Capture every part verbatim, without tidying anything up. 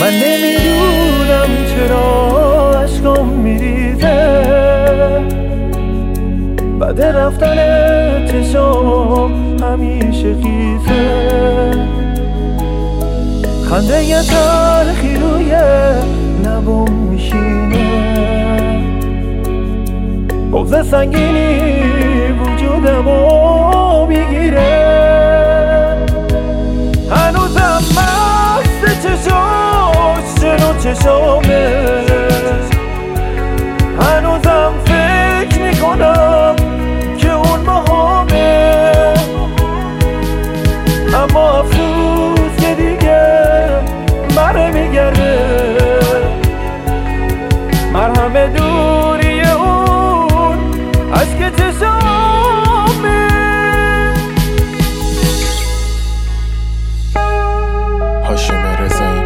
من نمیدونم چرا عشقم میریزه بعد رفتن چشام همیشه خیزه خنده یه تلخی روی لبم میشینه بغض سنگینی وجودمو میگیره هنوزم مست چشاش شنو چشامه هنوزم فکر میکنم که اون باهامه اما افسوس که دیگه بره میگرده مرهم دوری اون عشق چشامه هاشم رضایی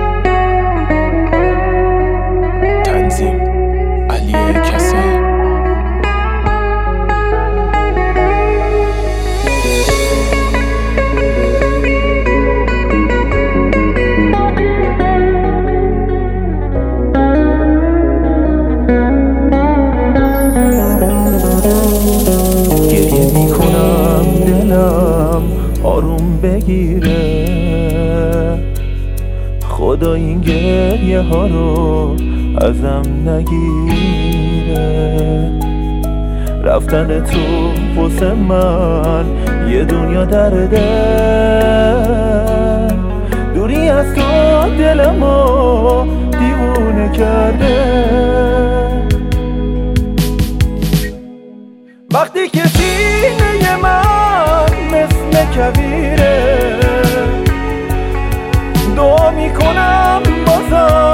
تنظیم علی کسایی گریه میکنم دلم آروم بگیره خدا این گریه ها رو ازم نگیره رفتن تو واسه من یه دنیا درده دوری از تو دلمو دیوونه کرده وقتی که سینه من مثل کویره دعا میکنم بازم